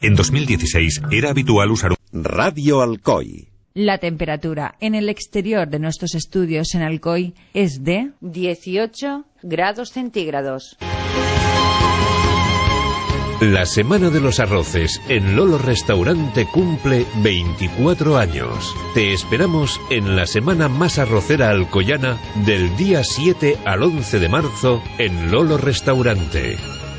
En 2016 era habitual usar Radio Alcoy. La temperatura en el exterior de nuestros estudios en Alcoy es de 18 grados centígrados. La Semana de los Arroces en Lolo Restaurante cumple 24 años. Te esperamos en la semana más arrocera alcoyana del día 7 al 11 de marzo en Lolo Restaurante.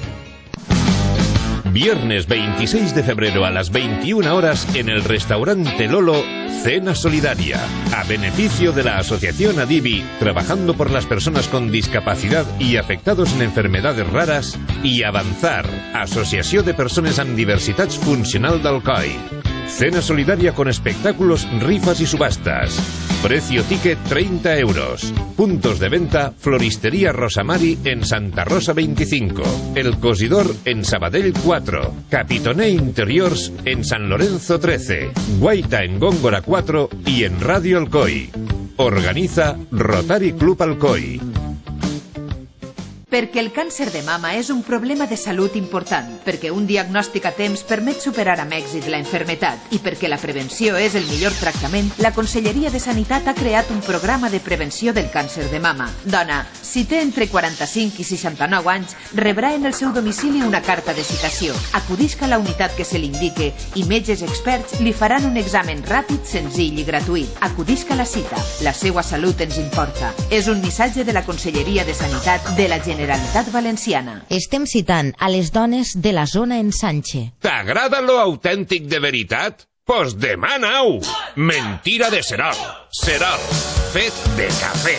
Viernes 26 de febrero a las 21 horas en el restaurante Lolo, cena solidaria, a beneficio de la Asociación Adivi, trabajando por las personas con discapacidad y afectados en enfermedades raras, y Avanzar, Asociació de Persones amb Diversitats Funcional d'Alcoi. Cena solidaria con espectáculos, rifas y subastas. Precio ticket 30 euros. Puntos de venta: Floristería Rosamari en Santa Rosa 25. El Cosidor en Sabadell 4. Capitoné Interiors en San Lorenzo 13. Guaita en Góngora 4 y en Radio Alcoy. Organiza Rotary Club Alcoy. Perquè el càncer de mama és un problema de salut important, perquè un diagnòstic a temps permet superar amb èxit la enfermetat i perquè la prevenció és el millor tractament, la Conselleria de Sanitat ha creat un programa de prevenció del càncer de mama. Dona, si té entre 45 i 69 anys, rebrà en el seu domicili una carta de citació. Acudisca a la unitat que se li indique i metges experts li faran un examen ràpid, senzill i gratuït. Acudisca a la cita. La seva salut ens importa. És un missatge de la Conselleria de Sanitat de la Generalitat Valenciana. Estem citant a les dones de la zona Ensanche. T'agrada lo autèntic de veritat? Pues demana-ho! Mentira de Serol. Serol, fet de cafè.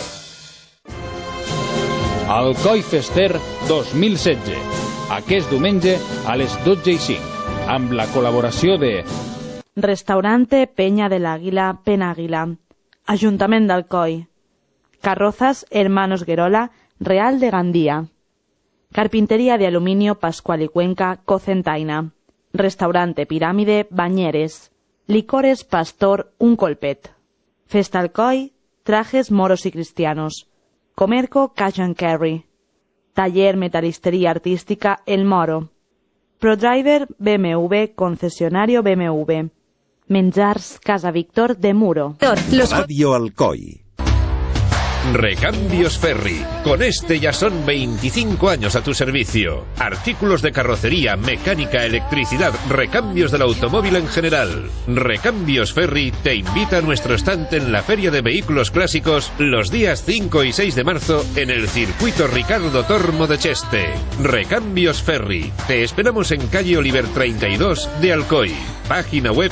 Alcoi Fester 2016. Aquest diumenge a les 12:05, amb la col·laboració de Restaurante Peña del Águila, Penàguila, Ajuntament d'Alcoi, Carrozas Hermanos Guerola, Real de Gandía, Carpintería de Aluminio Pascual y Cuenca, Cocentaina, Restaurante Pirámide, Bañeres, Licores Pastor, Un Colpet, Festalcoy, Trajes Moros y Cristianos, Comerco Cash and Carry, Taller Metalistería Artística El Moro, ProDriver BMW, concesionario BMW, Menjars Casa Víctor de Muro. Radio Alcoy. Recambios Ferry. Con este ya son 25 años a tu servicio. Artículos de carrocería, mecánica, electricidad, recambios del automóvil en general. Recambios Ferry te invita a nuestro stand en la Feria de Vehículos Clásicos los días 5 y 6 de marzo en el circuito Ricardo Tormo de Cheste. Recambios Ferry. Te esperamos en calle Oliver 32 de Alcoy. Página web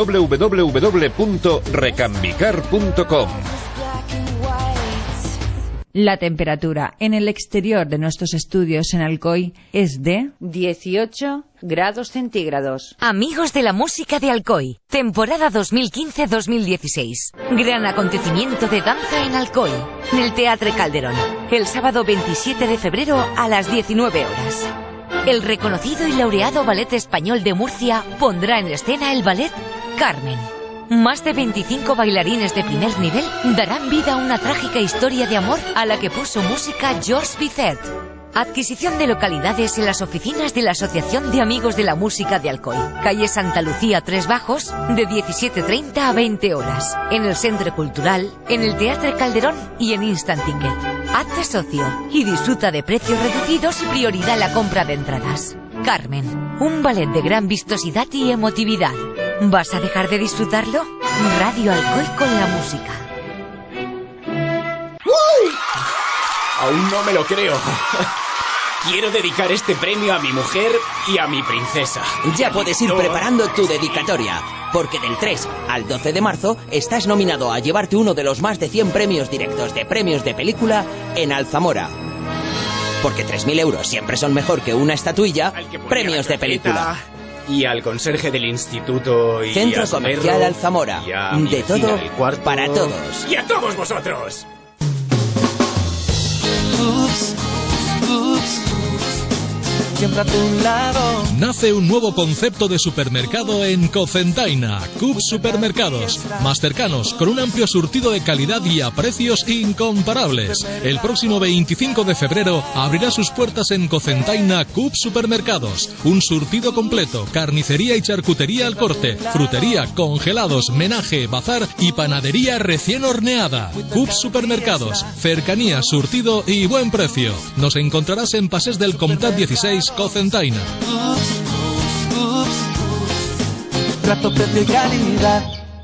www.recambicar.com. La temperatura en el exterior de nuestros estudios en Alcoy es de 18 grados centígrados. Amigos de la música de Alcoy, temporada 2015-2016. Gran acontecimiento de danza en Alcoy, en el Teatre Calderón, el sábado 27 de febrero a las 19 horas. El reconocido y laureado Ballet Español de Murcia pondrá en escena el ballet Carmen. Más de 25 bailarines de primer nivel darán vida a una trágica historia de amor a la que puso música Georges Bizet. Adquisición de localidades en las oficinas de la Asociación de Amigos de la Música de Alcoy, calle Santa Lucía 3 Bajos, de 17:30 a 20 horas, en el Centre Cultural, en el Teatre Calderón y en Instant Ticket. Hazte socio y disfruta de precios reducidos y prioridad en la compra de entradas. Carmen, un ballet de gran vistosidad y emotividad. ¿Vas a dejar de disfrutarlo? Radio Alcoy con la música. ¡Uy! Aún no me lo creo. Quiero dedicar este premio a mi mujer y a mi princesa. Ya puedes ir preparando tu dedicatoria, porque del 3 al 12 de marzo estás nominado a llevarte uno de los más de 100 premios directos de premios de película en Alzamora. Porque 3.000 euros siempre son mejor que una estatuilla. Premios de película. Y al conserje del instituto y Centro a Somerro, Comercial Alzamora. De todo para todos. Y a todos vosotros. siempre a tu lado. Nace un nuevo concepto de supermercado en Cocentaina, Coop Supermercados, más cercanos, con un amplio surtido de calidad y a precios incomparables. El próximo 25 de febrero abrirá sus puertas en Cocentaina Coop Supermercados, un surtido completo, carnicería y charcutería al corte, frutería, congelados, menaje, bazar y panadería recién horneada. Coop Supermercados, cercanía, surtido y buen precio. Nos encontrarás en Passeig del Comtat 16, Cocentaina. Trato, precio y calidad.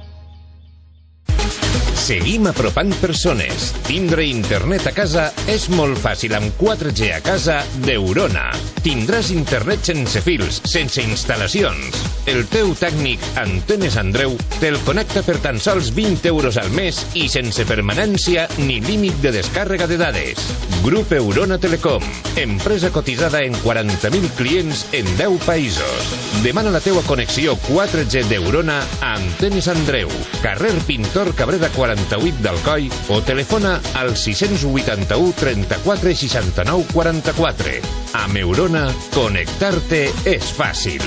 Seguim apropant persones. Tindre internet a casa és molt fàcil amb 4G a casa d'Eurona. Tindràs internet sense fils, sense instal·lacions. El teu tècnic, Antenes Andreu, te'l connecta per tan sols 20 euros al mes i sense permanència ni límit de descàrrega de dades. Grup Eurona Telecom, empresa cotitzada en 40.000 clients en 10 països. Demana la teua connexió 4G d'Eurona a Antenes Andreu, carrer Pintor Cabrera 48 d'Alcoi o telefona al 681 34 69 44. Amb Eurona, connectar-te és fàcil.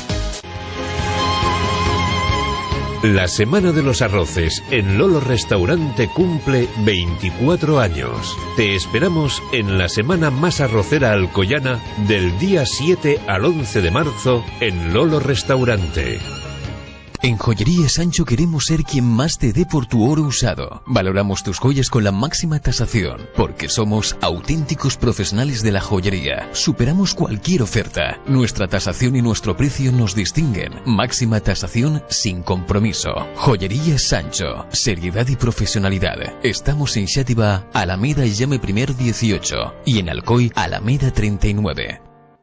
La Semana de los Arroces en Lolo Restaurante cumple 24 años. Te esperamos en la semana más arrocera alcoyana del día 7 al 11 de marzo en Lolo Restaurante. En Joyería Sancho queremos ser quien más te dé por tu oro usado. Valoramos tus joyas con la máxima tasación, porque somos auténticos profesionales de la joyería. Superamos cualquier oferta. Nuestra tasación y nuestro precio nos distinguen. Máxima tasación sin compromiso. Joyería Sancho. Seriedad y profesionalidad. Estamos en Xàtiva, Alameda Llame I 18 y en Alcoy, Alameda 39.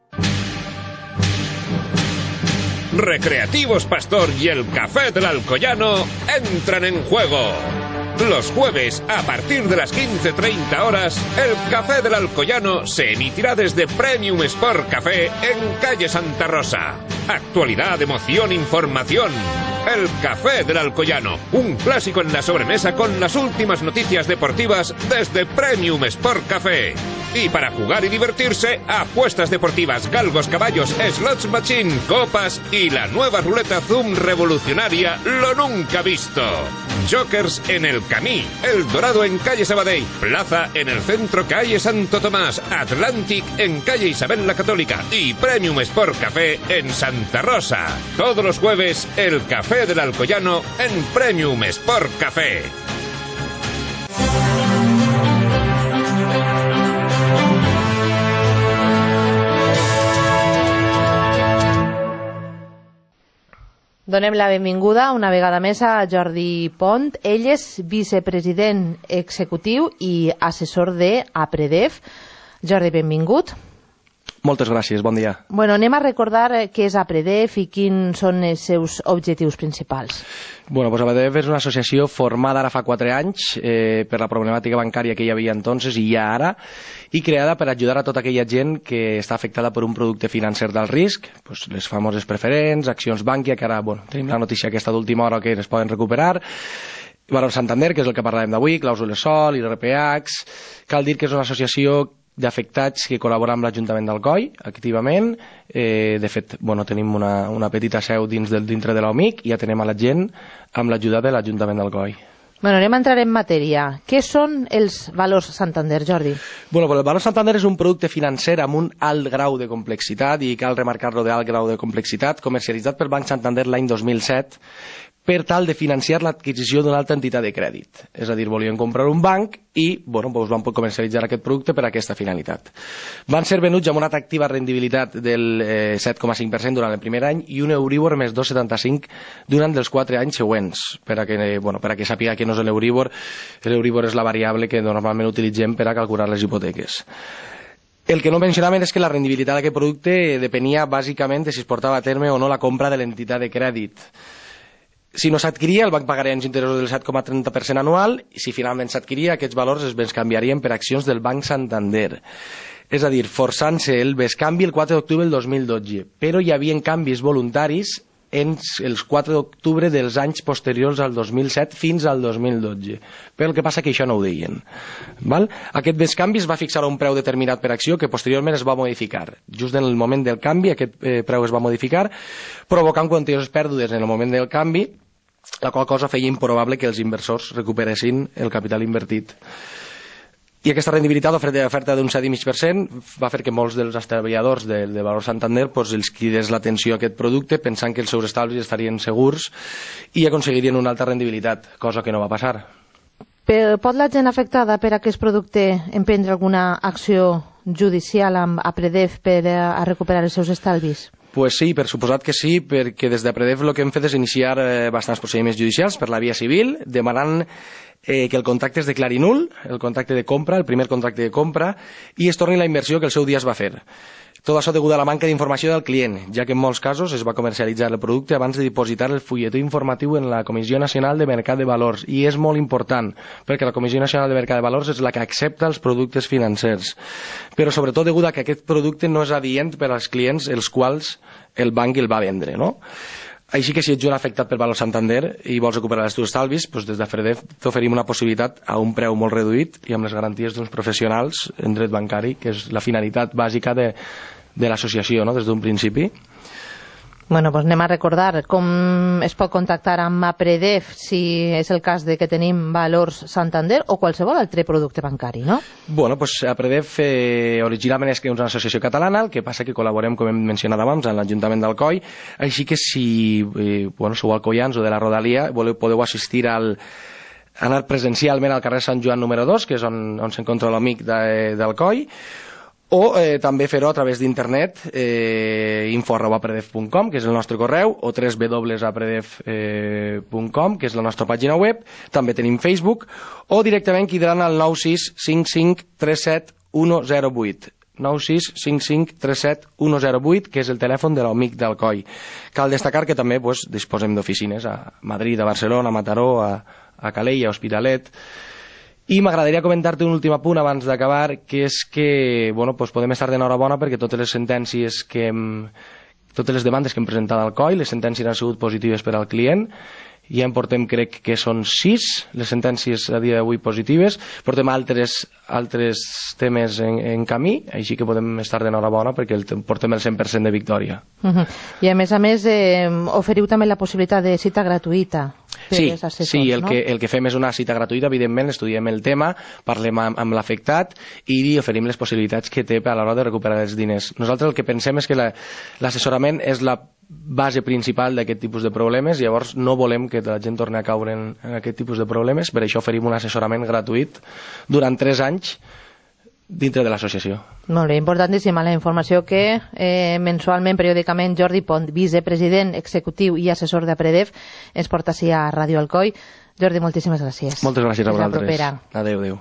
Recreativos Pastor y el Café del Alcoyano entran en juego. Los jueves, a partir de las 15:30 horas, el Café del Alcoyano se emitirá desde Premium Sport Café en calle Santa Rosa. Actualidad, emoción, información. El Café del Alcoyano, un clásico en la sobremesa con las últimas noticias deportivas desde Premium Sport Café. Y para jugar y divertirse, apuestas deportivas, galgos, caballos, slots machine, copas y la nueva ruleta Zoom revolucionaria, lo nunca visto. Jokers en el Camí, El Dorado en calle Sabadell, Plaza en el centro calle Santo Tomás, Atlantic en calle Isabel la Católica y Premium Sport Café en Santa Rosa. Todos los jueves, el Café del Alcoyano en Premium Sport Café. Donem la benvinguda una vegada més a Jordi Pont. Ell és vicepresident executiu i assessor de APREDEF. Jordi, benvingut. Moltes gràcies, bon dia. Bueno, anem a recordar què és APREDEF i quins són els seus objectius principals. Bueno, pues APREDEF és una associació formada ara fa 4 anys per la problemàtica bancària que hi havia entonces i ja ara, i creada per ajudar a tota aquella gent que està afectada per un producte financer d'alt risc, pues les famoses preferents, accions Bankia, que ara tenim la notícia aquesta d'última hora que es poden recuperar, Valor Santander, que és el que parlàvem d'avui, clàusules SOL, IRPH. Cal dir que és una associació d'afectats que col·labora amb l'Ajuntament d'Alcoi activament. De fet, tenim una petita seu dintre de l'OMIC i atenem a la gent amb l'ajuda de l'Ajuntament d'Alcoi. Bueno, anem a entrar en matèria. Què són els Valors Santander, Jordi? Bueno, pues el Valor Santander és un producte financer amb un alt grau de complexitat, i cal remarcar-lo d'alt grau de complexitat, comercialitzat pel Banc Santander l'any 2007, per tal de financiar l'adquisició d'una altra entitat de crèdit. És a dir, volien comprar un banc i van comercialitzar aquest producte per a aquesta finalitat. Van ser venuts amb una atractiva rendibilitat del 7,5% durant el primer any i un Euribor més 2,75 durant els 4 anys següents. Per a que sàpiga que no és l'Euribor és la variable que normalment utilitzem per a calcular les hipoteques. El que no mencionàvem és que la rendibilitat d'aquest producte depenia bàsicament de si es portava a terme o no la compra de l'entitat de crèdit. Si no s'adquiria, el banc pagaria uns interessos del 7,30% anual, i si finalment s'adquiria, aquests valors es bescanviarien per accions del Banc Santander. És a dir, forçant-se el bescanvi el 4 d'octubre del 2012, però hi havia canvis voluntaris els 4 d'octubre dels anys posteriors al 2007 fins al 2012. Però el que passa que això no ho deien. Val? Aquest bescanvi es va fixar a un preu determinat per acció que posteriorment es va modificar. Just en el moment del canvi aquest preu es va modificar, provocant quantioses pèrdues en el moment del canvi, la qual cosa feia improbable que els inversors recuperessin el capital invertit. I aquesta rendibilitat oferta d'un 7,5% va fer que molts dels treballadors de Valor Santander els cridés l'atenció a aquest producte pensant que els seus estalvis estarien segurs i aconseguirien una alta rendibilitat, cosa que no va passar. Pot la gent afectada per aquest producte emprendre alguna acció judicial amb APREDEF per a recuperar els seus estalvis? Pues sí, per suposat que sí, perquè des d'APREDEF el que hem fet és iniciar bastants procediments judicials per la via civil, demanant que el contracte es declari nul, el contracte de compra, el primer contracte de compra, i es torni la inversió que el seu dia es va fer. Tot això degut a la manca d'informació del client, ja que en molts casos es va comercialitzar el producte abans de dipositar el fulletó informatiu en la Comissió Nacional de Mercat de Valors, i és molt important, perquè la Comissió Nacional de Mercat de Valors és la que accepta els productes financers. Però sobretot degut a que aquest producte no és adient per als clients els quals el banc el va vendre, no? Així que si ets un afectat per Valor Santander i vols recuperar els teus estalvis, doncs des d'APREDEF t'oferim una possibilitat a un preu molt reduït i amb les garanties d'uns professionals en dret bancari, que és la finalitat bàsica de l'associació, no?, des d'un principi. Bueno, doncs anem a recordar com es pot contactar amb APREDEF si és el cas de que tenim Valors Santander o qualsevol altre producte bancari, no? Bueno, doncs APREDEF originalment és una associació catalana, el que passa que col·laborem, com hem mencionat abans, amb l'Ajuntament d'Alcoi, així que si sou alcoians o de la Rodalia, podeu assistir anar presencialment al carrer Sant Joan número 2, que és on s'encontra l'amic d'Alcoi, o també fer-ho a través d'internet, info@apredef.com, que és el nostre correu, o www.apredef.com, que és la nostra pàgina web. També tenim Facebook, o directament cridaran al 965537108. 965537108, que és el telèfon de l'amic d'Alcoi. Cal destacar que també disposem d'oficines a Madrid, a Barcelona, a Mataró, a Calella, a Hospitalet. I m'agradaria comentar-te un últim apunt abans d'acabar, que és que podem estar d'enhorabona perquè totes les sentències totes les demandes que hem presentat al COI, les sentències han sigut positives per al client. Ja en portem, crec que són 6 les sentències a dia d'avui positives. Portem altres temes en camí, així que podem estar d'enhorabona perquè portem el 100% de victòria. I a més, oferiu també la possibilitat de cita gratuïta. Sí, el que fem és una cita gratuïta, evidentment, estudiem el tema, parlem amb l'afectat i oferim les possibilitats que té a l'hora de recuperar els diners. Nosaltres el que pensem és que l'assessorament és la base principal d'aquest tipus de problemes, llavors no volem que la gent torni a caure en aquest tipus de problemes, per això oferim un assessorament gratuït durant 3 anys dintre de l'associació. Molt bé, importantíssima la informació que mensualment, periòdicament, Jordi Pont, vicepresident executiu i assessor d'APREDEF, ens porta així a Ràdio Alcoi. Jordi, moltíssimes gràcies. Moltes gràcies a vosaltres. Fins la propera. Adéu, adéu.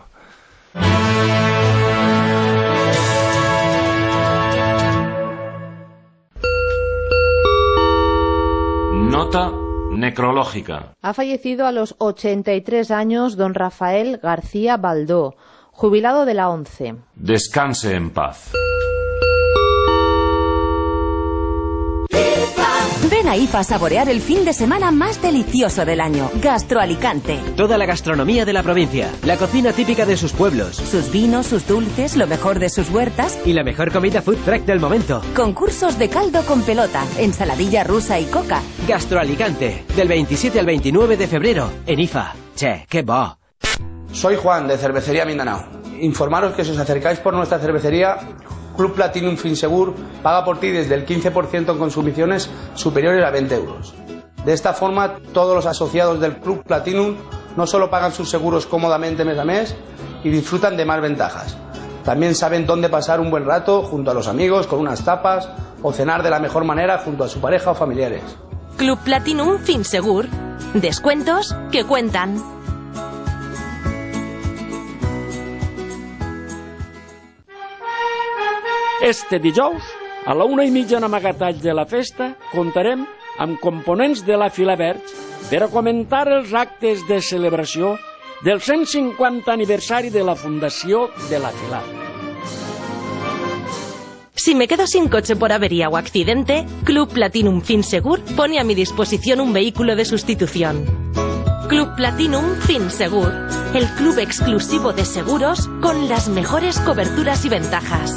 Nota necrológica. Ha fallecido a los 83 años don Rafael García Baldó, jubilado de la ONCE. Descanse en paz. Ven a IFA a saborear el fin de semana más delicioso del año. Gastro Alicante. Toda la gastronomía de la provincia, la cocina típica de sus pueblos, sus vinos, sus dulces, lo mejor de sus huertas y la mejor comida food truck del momento. Concursos de caldo con pelota, ensaladilla rusa y coca. Gastro Alicante, del 27 al 29 de febrero, en IFA. Che, qué bo. Soy Juan, de Cervecería Mindanao. Informaros que si os acercáis por nuestra cervecería, Club Platinum Finsegur paga por ti desde el 15% en consumiciones superiores a 20 euros. De esta forma, todos los asociados del Club Platinum no solo pagan sus seguros cómodamente mes a mes y disfrutan de más ventajas. También saben dónde pasar un buen rato junto a los amigos con unas tapas o cenar de la mejor manera junto a su pareja o familiares. Club Platinum Finsegur. Descuentos que cuentan. Este dijous, a la 1:30 en Amagatall de la festa, comptarem amb components de la Filaberg per a comentar els actes de celebració del 150 aniversari de la fundació de la Fila. Si me quedo sin coche por avería o accidente, Club Platinum Finsegur pone a mi disposición un vehículo de sustitución. Club Platinum Finsegur, el club exclusivo de seguros con las mejores coberturas y ventajas.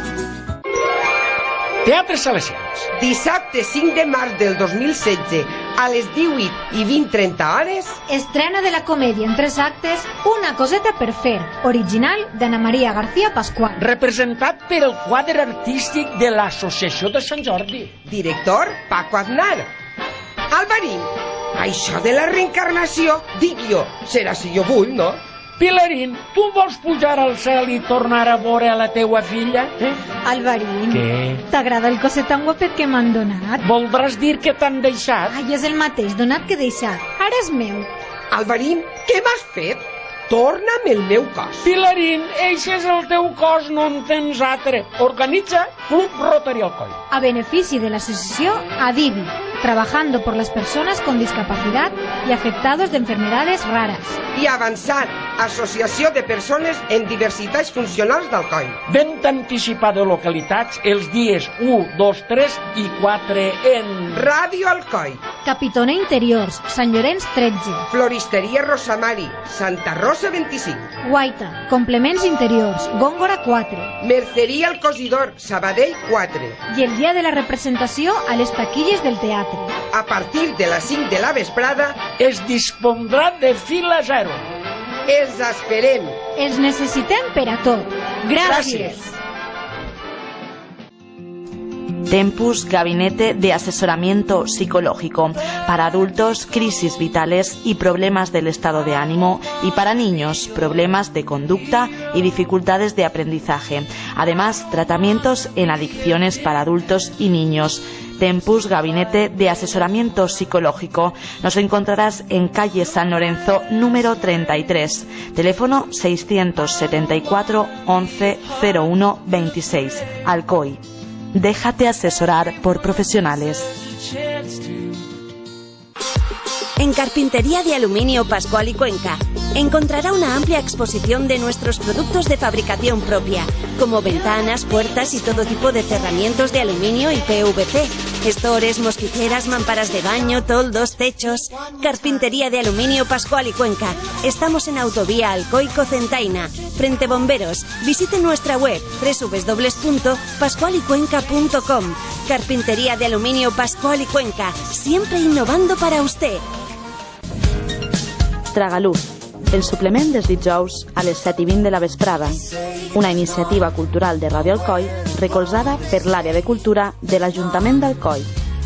Teatre Salesians. Dissabte 5 de març del 2016, a les 18:20 hores... Estrena de la comèdia en 3 actes, Una coseta per fer, original d'Anna Maria García Pascual. Representat per el quadre artístic de l'Associació de Sant Jordi. Director, Paco Aznar. Alvarín, això de la reencarnació, dic jo, serà si jo vull, no? Pilarín, tu vols pujar al cel i tornar a veure a la teua filla? Alvarín, què? T'agrada el cosset tan guapet que m'han donat? Voldràs dir que t'han deixat? Ai, és el mateix, donat que deixat. Ara és meu. Alvarín, què m'has fet? Torna'm el meu cos. Pilarín, eixe és el teu cos, no en tens altre. Organitza Club Rotary Alcoi. A benefici de l'associació ADIBI, trabajando por las personas con discapacidad y afectados de enfermedades raras. I avançant, Associació de Persones en Diversitats Funcionals d'Alcoi. Venta anticipada de localitats els dies 1, 2, 3 i 4 en... Ràdio Alcoi. Capitona Interiors, Sant Llorenç 13. Floristeria Rosamari, Santa Rosa 25. Guaita, Complements Interiors, Góngora 4. Merceria El Cosidor, Sabadell 4. I el dia de la representació a les taquilles del teatre. A partir de les 5 de la vesprada es dispondrà de fila zero. Els esperem. Els necessitem per a tot. Gràcies. Tempus, Gabinete de Asesoramiento Psicológico. Para adultos, crisis vitales y problemas del estado de ánimo. Y para niños, problemas de conducta y dificultades de aprendizaje. Además, tratamientos en adicciones para adultos y niños. Tempus, Gabinete de Asesoramiento Psicológico. Nos encontrarás en calle San Lorenzo, número 33. Teléfono 674 11 01 26. Alcoy. Déjate asesorar por profesionales. En Carpintería de Aluminio Pascual y Cuenca encontrará una amplia exposición de nuestros productos de fabricación propia, como ventanas, puertas y todo tipo de cerramientos de aluminio y PVC, estores, mosquiteras, mamparas de baño, toldos, techos. Carpintería de Aluminio Pascual y Cuenca. Estamos en Autovía Alcoy-Cocentaina, frente Bomberos. Visite nuestra web www.pascualycuenca.com. Carpintería de Aluminio Pascual y Cuenca, siempre innovando para usted. Tragaluz, el suplement dels dijous a les 7:20 de la vesprada. Una iniciativa cultural de Ràdio Alcoi recolzada per l'àrea de cultura de l'Ajuntament d'Alcoi.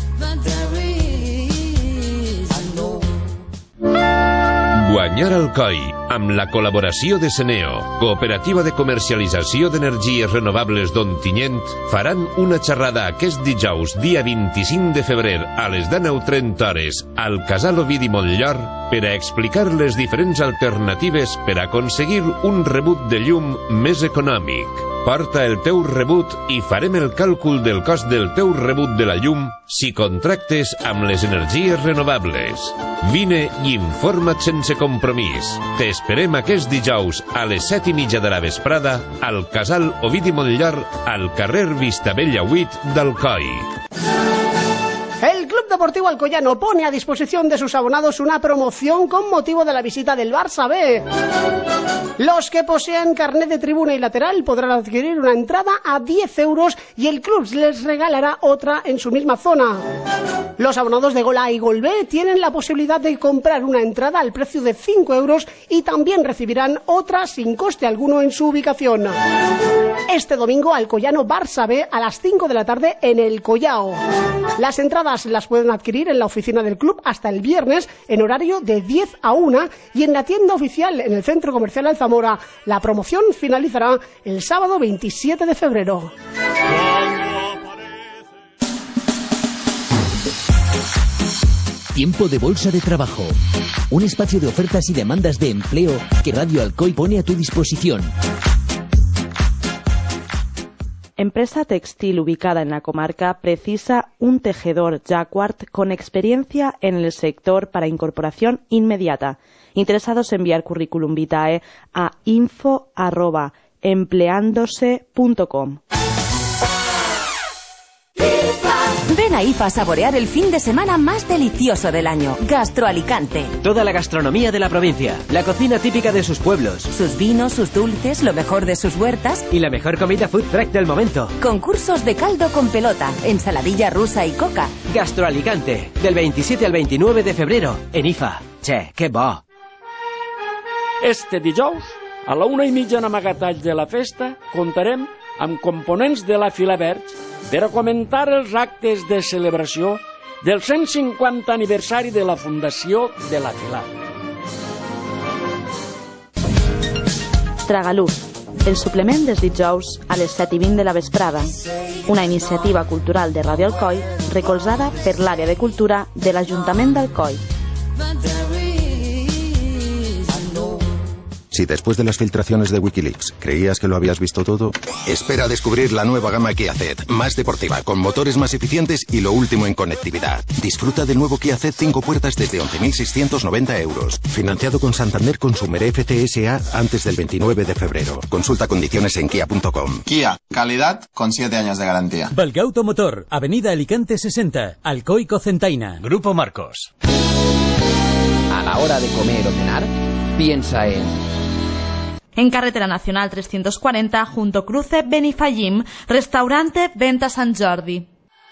Guanyar Alcoi, amb la col·laboració de Seneo, Cooperativa de Comercialització d'Energies Renovables d'Ontinyent, faran una xerrada aquest dijous, dia 25 de febrer, a les 19:30 hores, al Casal Ovidi Montllor, per a explicar les diferents alternatives per a aconseguir un rebut de llum més econòmic. Porta el teu rebut i farem el càlcul del cost del teu rebut de la llum si contractes amb les energies renovables. Vine i informa't sense compromís. T'esperem aquest dijous a les 7:30 de la vesprada al Casal Ovidi Montllor, al carrer Vistabella 8 d'Alcoi. El Club Deportivo Alcoyano pone a disposición de sus abonados una promoción con motivo de la visita del Barça B. Los que posean carnet de tribuna y lateral podrán adquirir una entrada a 10 euros y el club les regalará otra en su misma zona. Los abonados de Gol A y Gol B tienen la posibilidad de comprar una entrada al precio de 5 euros y también recibirán otra sin coste alguno en su ubicación. Este domingo Alcoyano Barça B a las 5 de la tarde en el Collao. Las entradas las pueden adquirir en la oficina del club hasta el viernes en horario de 10 a 1 y en la tienda oficial en el Centro Comercial Alzamora. La promoción finalizará el sábado 27 de febrero. Tiempo de Bolsa de Trabajo. Un espacio de ofertas y demandas de empleo que Radio Alcoy pone a tu disposición. Empresa textil ubicada en la comarca precisa un tejedor jacquard con experiencia en el sector para incorporación inmediata. Interesados en enviar currículum vitae a info@empleandose.com. Ven a IFA a saborear el fin de semana más delicioso del año. Gastro Alicante. Toda la gastronomía de la provincia, la cocina típica de sus pueblos, sus vinos, sus dulces, lo mejor de sus huertas y la mejor comida food truck del momento. Concursos de caldo con pelota, ensaladilla rusa y coca. Gastro Alicante, del 27 al 29 de febrero, en IFA. Che, que bo! Este dijous, a la 1:30 en Amagatall de la festa, comptarem amb components de la Filaberg per a comentar els actes de celebració del 150 aniversari de la fundació de la Fila. Tragaluz, el suplement dels dijous a les 7:20 de la vesprada, una iniciativa cultural de Radio Alcoi recolzada per l'àrea de cultura de l'Ajuntament d'Alcoi. Si después de las filtraciones de Wikileaks creías que lo habías visto todo, espera a descubrir la nueva gama Kia Ceed, más deportiva, con motores más eficientes y lo último en conectividad. Disfruta del nuevo Kia Ceed 5 puertas desde 11.690 euros. Financiado con Santander Consumer FCSA antes del 29 de febrero. Consulta condiciones en kia.com. Kia, calidad con 7 años de garantía. Valgauto Motor, Avenida Alicante 60, Alcoy Cocentaina. Grupo Marcos. A la hora de comer o cenar, piensa en Carretera Nacional 340, junto cruce Benifallim, restaurante Venta San Jordi.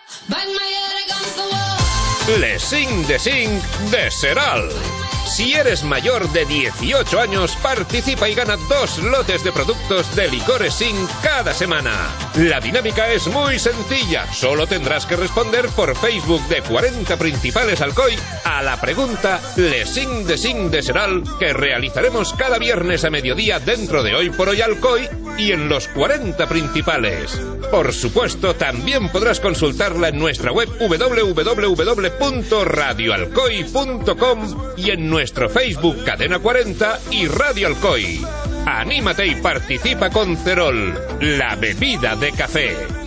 Les 5 de 5 de Seral. Si eres mayor de 18 años, participa y gana 2 lotes de productos de licores Zinc cada semana. La dinámica es muy sencilla. Solo tendrás que responder por Facebook de 40 Principales Alcoy a la pregunta Les 5 de 5 de Seral, que realizaremos cada viernes a mediodía dentro de Hoy por Hoy Alcoy y en los 40 Principales. Por supuesto, también podrás consultarla en nuestra web www.radioalcoy.com y en nuestro Facebook Cadena 40 y Radio Alcoy. Anímate y participa con Cerol, la bebida de café.